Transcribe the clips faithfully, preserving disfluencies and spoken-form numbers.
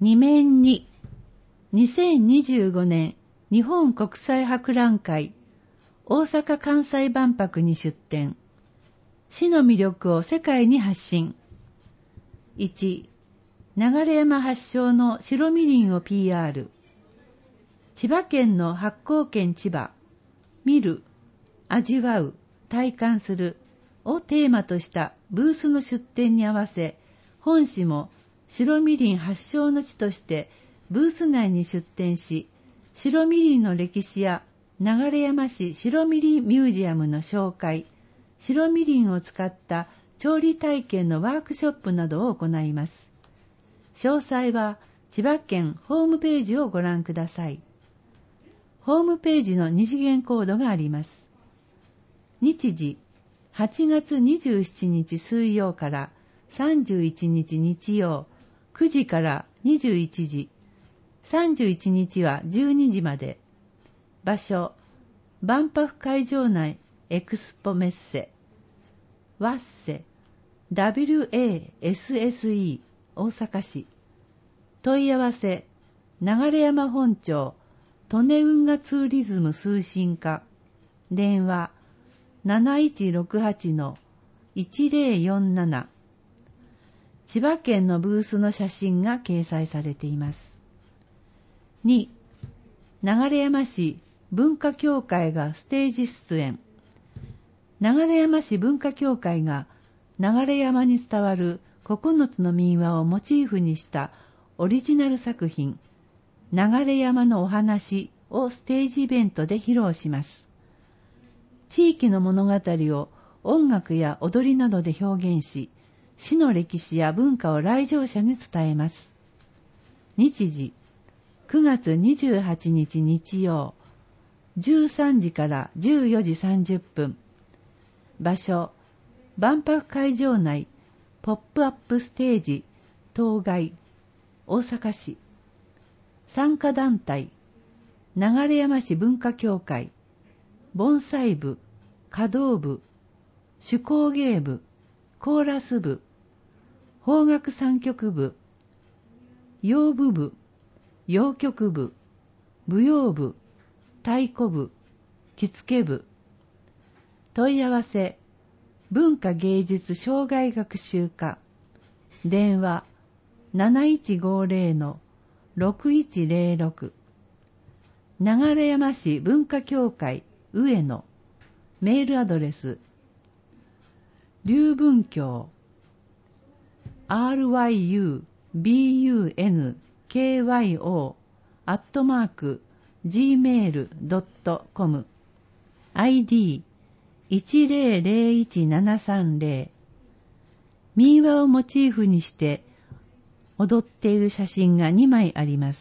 に面ににせんにじゅうごねん日本国際博覧会大阪・関西万博に出展。市の魅力を世界に発信。いち. 流山発祥の白みりんを ピーアール。千葉県の発酵県千葉。見る、味わう、体感するをテーマとしたブースの出展に合わせ、本市も白みりん発祥の地としてブース内に出展し、白みりんの歴史や流山市白みりんミュージアムの紹介、白みりんを使った調理体験のワークショップなどを行います。詳細は千葉県ホームページをご覧ください。ホームページの二次元コードがあります。日時、はちがつにじゅうしちにち水曜からさんじゅういちにち日曜、くじからにじゅういちじ、さんじゅういちにちはじゅうにじまで。場所、万博会場内エクスポメッセ、ワッセ、ダブリューエーエスエスイー 大阪市。問い合わせ、流山本町、利根運河ツーリズム推進課。電話、なないちろくはちのいちぜろよんなな。千葉県のブースの写真が掲載されています。に. 流山市文化協会がステージ出演。流山市文化協会が流山に伝わるここのつの民話をモチーフにしたオリジナル作品、流山のお話をステージイベントで披露します。地域の物語を音楽や踊りなどで表現し、市の歴史や文化を来場者に伝えます。日時、くがつにじゅうはちにち日曜、じゅうさんじからじゅうよじさんじゅっぷん。場所、万博会場内ポップアップステージ当該大阪市。参加団体、流山市文化協会、盆栽部、華道部、手工芸部、コーラス部、邦楽三曲部、謡舞部、謡曲部、舞踊部、太鼓部、着付け部。問い合わせ、文化芸術障害学習課。電話、なないちごぜろのろくいちぜろろく。流山市文化協会上野。メールアドレス、龍文教 アールワイユービーユーエヌケーワイオー アットマーク ジーメールドットコム アイディーいちぜろぜろいちななさんぜろ。民話をモチーフにして踊っている写真がにまいあります。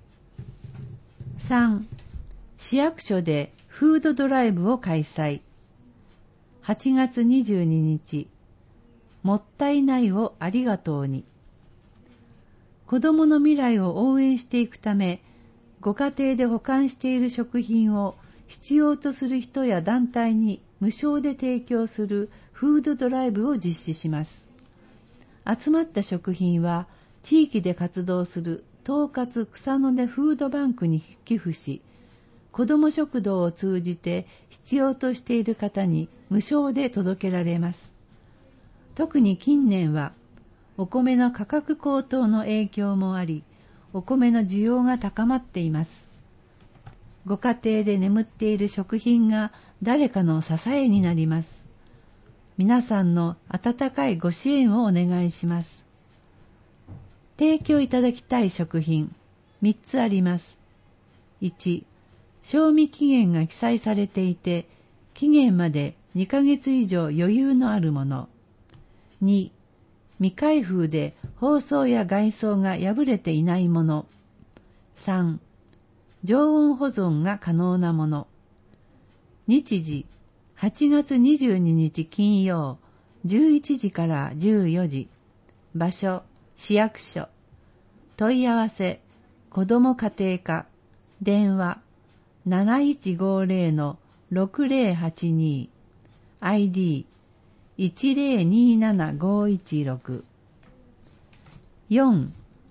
さん. 市役所でフードドライブを開催。はちがつにじゅうににち、もったいないをありがとうに。子どもの未来を応援していくため、ご家庭で保管している食品を必要とする人や団体に無償で提供するフードドライブを実施します。集まった食品は地域で活動する東葛草の根フードバンクに寄付し、子ども食堂を通じて必要としている方に無償で届けられます。特に近年はお米の価格高騰の影響もあり、お米の需要が高まっています。ご家庭で眠っている食品が誰かの支えになります。皆さんの温かいご支援をお願いします。提供いただきたい食品みっつあります。いち. 賞味期限が記載されていて、期限までにかげつ以上余裕のあるもの。に. 未開封で包装や外装が破れていないもの。さん. 常温保存が可能なもの。日時、はちがつにじゅうににち金曜、じゅういちじからじゅうよじ。場所、市役所。問い合わせ、子ども家庭課。電話、なないちごぜろのろくぜろはちに。アイディーいちぜろにななごいちろく。よん.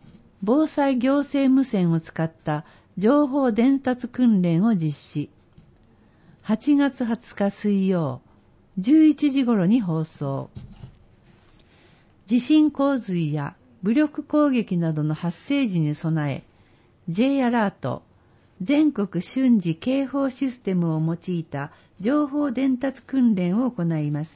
防災行政無線を使った情報伝達訓練を実施。はちがつはつか水曜、じゅういちじ頃に放送。地震洪水や武力攻撃などの発生時に備え、J アラート、全国瞬時警報システムを用いた情報伝達訓練を行います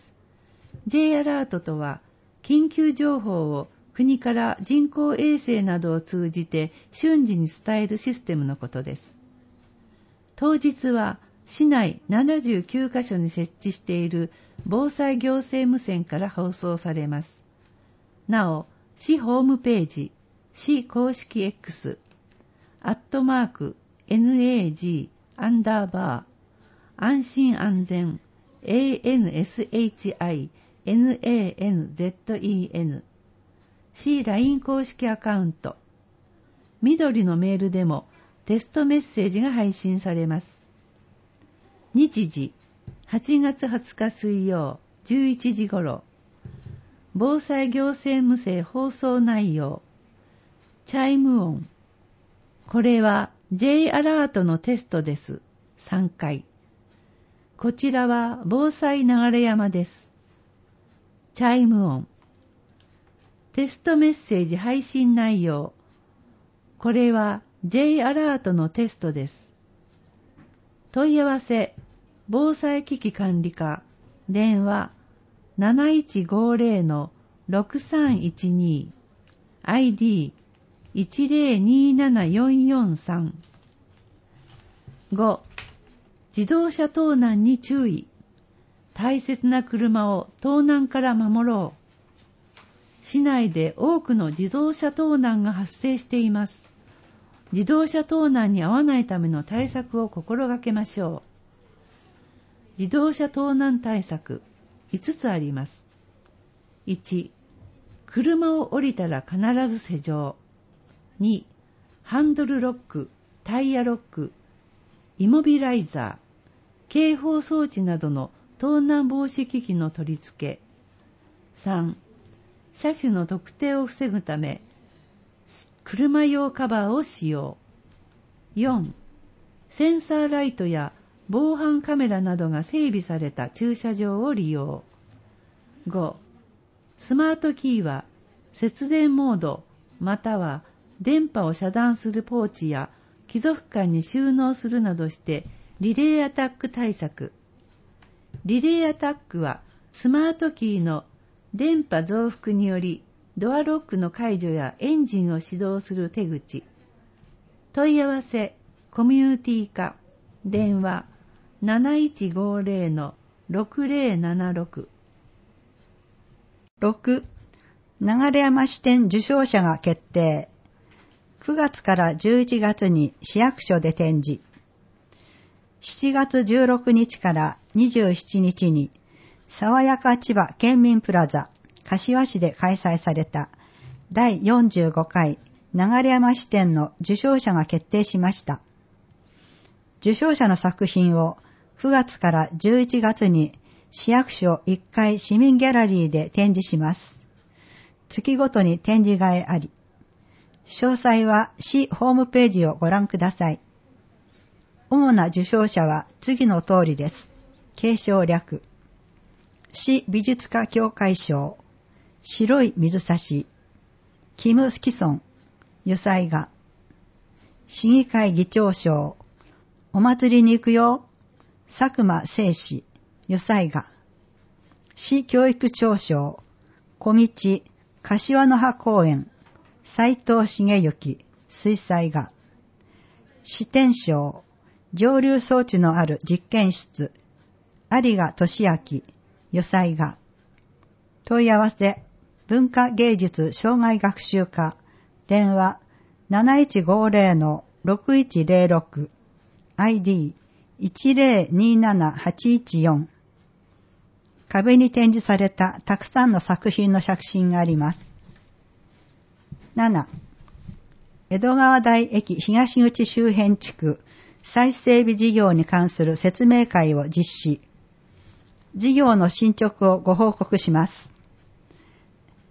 。J アラートとは、緊急情報を国から人工衛星などを通じて瞬時に伝えるシステムのことです。当日は市内ななじゅうきゅうカ所に設置している防災行政無線から放送されます。なお、市ホームページ、市公式 X、アットマーク、ナグ、アンダーバー、安心安全、エーエヌエスエイチアイ、ナンゼット、市 ライン 公式アカウント、緑のメールでもテストメッセージが配信されます。日時、はちがつはつか水曜、じゅういちじ頃、防災行政無線放送内容、チャイム音。これは J アラートのテストです。さんかい。こちらは防災流山です。チャイム音。テストメッセージ配信内容。これは J アラートのテストです。問い合わせ、防災機器管理課、電話 なないちごーぜろ ろくさんいちに、アイディーいちぜろにななよんよんさん。ご. 自動車盗難に注意。大切な車を盗難から守ろう。市内で多くの自動車盗難が発生しています。自動車盗難に遭わないための対策を心がけましょう。自動車盗難対策いつつあります。いち. 車を降りたら必ず施錠。に. ハンドルロック、タイヤロック、イモビライザー、警報装置などの盗難防止機器の取り付け。さん. 車種の特定を防ぐため、車用カバーを使用。よん. センサーライトや防犯カメラなどが整備された駐車場を利用。ご. スマートキーは節電モードまたは電波を遮断するポーチや貴族館に収納するなどしてリレーアタック対策。リレーアタックはスマートキーの電波増幅によりドアロックの解除やエンジンを始動する手口。問い合わせ、コミュニティ課、電話 なないちごーぜろ ろくぜろななろく。 ろく. 流山支店受賞者が決定。くがつからじゅういちがつに市役所で展示。しちがつじゅうろくにちからにじゅうしちにちに爽やか千葉県民プラザ柏市で開催されただいよんじゅうごかい流山支店の受賞者が決定しました。受賞者の作品をくがつからじゅういちがつに市役所いっかい市民ギャラリーで展示します。月ごとに展示会あり。詳細は市ホームページをご覧ください。主な受賞者は次の通りです。継承略。市美術家協会賞、白い水差し、キム・スキソン、油彩画。市議会議長賞、お祭りに行くよ、佐久間聖史、油彩画。市教育長賞、小道、柏の葉公園、斉藤茂之、水彩画。支店賞、蒸留装置のある実験室、有賀俊明、油彩画。問い合わせ、文化芸術障害学習課、電話 なないちごーぜろ ろくいちぜろろく、アイディーいちぜろにななはちいちよん。壁に展示されたたくさんの作品の写真があります。なな. 江戸川台駅東口周辺地区再整備事業に関する説明会を実施。事業の進捗をご報告します。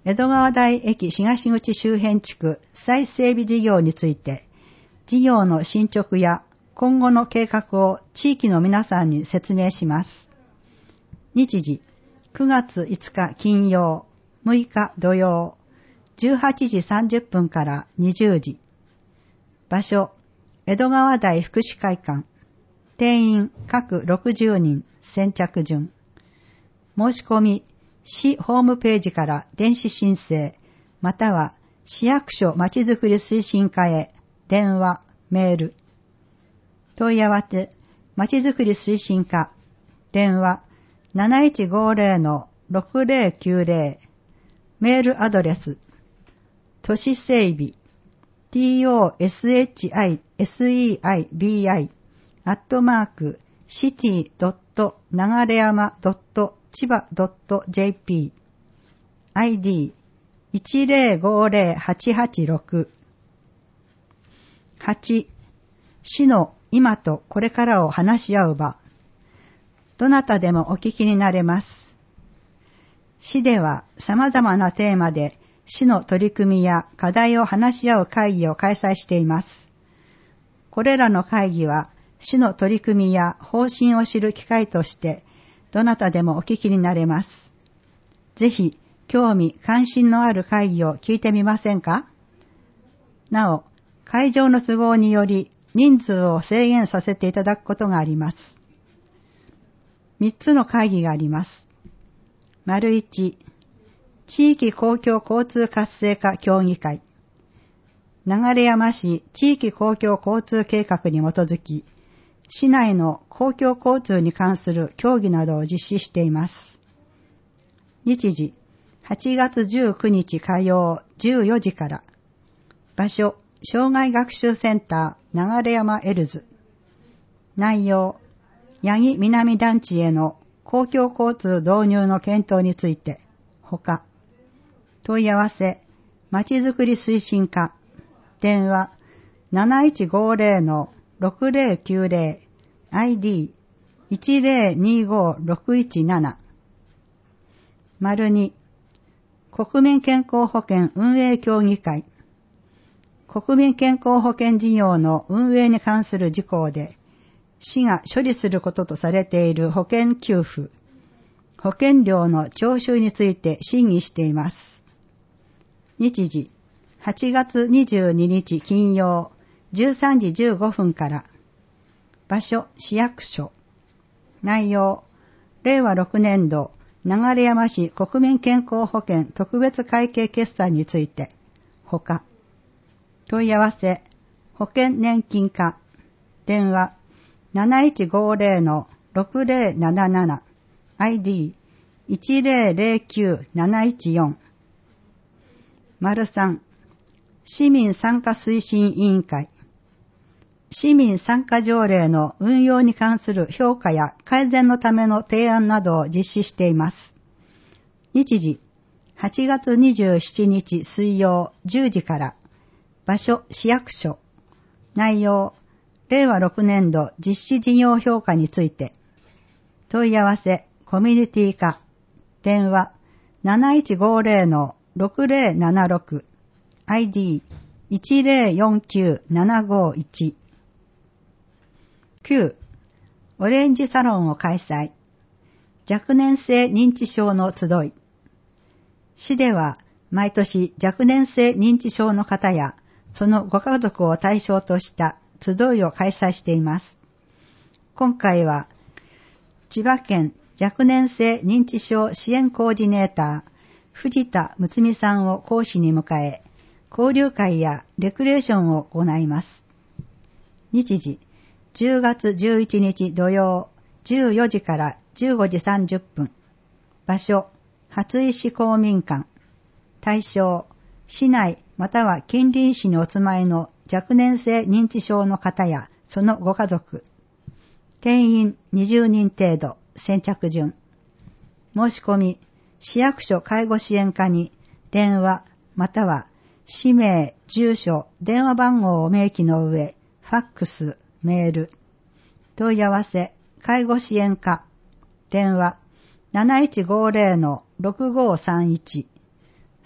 江戸川台駅東口周辺地区再整備事業について、事業の進捗や今後の計画を地域の皆さんに説明します。日時、くがついつか金曜、むいか土曜、じゅうはちじさんじゅっぷんからにじゅうじ。場所、江戸川台福祉会館。定員各ろくじゅうにん、先着順。申し込み、市ホームページから電子申請、または市役所まちづくり推進課へ電話、メール。問い合わせ、まちづくり推進課、電話 なないちごぜろのろくぜろきゅうぜろ、メールアドレス、都市整備、toshitseibi、アットマーク、シティドットながれやまドットちばドットジェーピー、アイディーいちぜろごぜろはちはちろく、はち、市の今とこれからを話し合う場。どなたでもお聞きになれます。市では様々なテーマで市の取り組みや課題を話し合う会議を開催しています。これらの会議は市の取り組みや方針を知る機会としてどなたでもお聞きになれます。ぜひ興味関心のある会議を聞いてみませんか？なお、会場の都合により人数を制限させていただくことがあります。みっつの会議があります。丸いち、地域公共交通活性化協議会。流山市地域公共交通計画に基づき、市内の公共交通に関する協議などを実施しています。日時、はちがつじゅうくにち火曜じゅうよじから。場所、障害学習センター流山エルズ。内容、八木南団地への公共交通導入の検討について、ほか。問い合わせ、まちづくり推進課。電話、なないちごぜろのろくぜろきゅうぜろ、アイディーいちぜろにごろくいちなな。丸に、国民健康保険運営協議会。国民健康保険事業の運営に関する事項で、市が処理することとされている保険給付、保険料の徴収について審議しています。日時、はちがつにじゅうににち金曜じゅうさんじじゅうごふんから。場所、市役所。内容、れいわろくねんど流山市国民健康保険特別会計決算について、ほか。問い合わせ、保険年金課。電話、なないちごぜろのろくぜろなななな、アイディーいちぜろぜろきゅうなないちよん。丸さん、市民参加推進委員会。市民参加条例の運用に関する評価や改善のための提案などを実施しています。日時、はちがつにじゅうしちにち水曜じゅうじから。場所、市役所。内容、れいわろくねんど実施事業評価について。問い合わせ、コミュニティ課。電話、なないちごぜろのろくぜろななろく、アイディーいちぜろよんきゅうななごいち。きゅう、オレンジサロンを開催。若年性認知症の集い。市では毎年若年性認知症の方やそのご家族を対象とした集いを開催しています。今回は千葉県若年性認知症支援コーディネーター藤田睦美さんを講師に迎え、交流会やレクレーションを行います。日時、じゅうがつじゅういちにち土曜じゅうよじからじゅうごじさんじゅっぷん。場所、初石公民館。対象、市内または近隣市にお住まいの若年性認知症の方やそのご家族。定員にじゅうにん程度、先着順。申し込み、市役所介護支援課に電話または氏名、住所、電話番号を明記の上、ファックス、メール。問い合わせ、介護支援課。電話、なないちごぜろのろくごさんいち。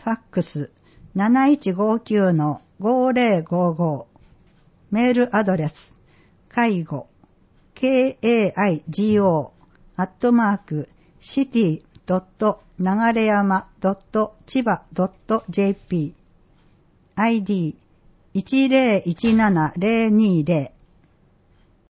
ファックス なないちごきゅう のごーぜろごーごー、メールアドレス介護 ケーエーアイジーオー アットマークシティドット流山ドット千葉ドットジェーピー アイディーいちぜろいちななぜろにぜろ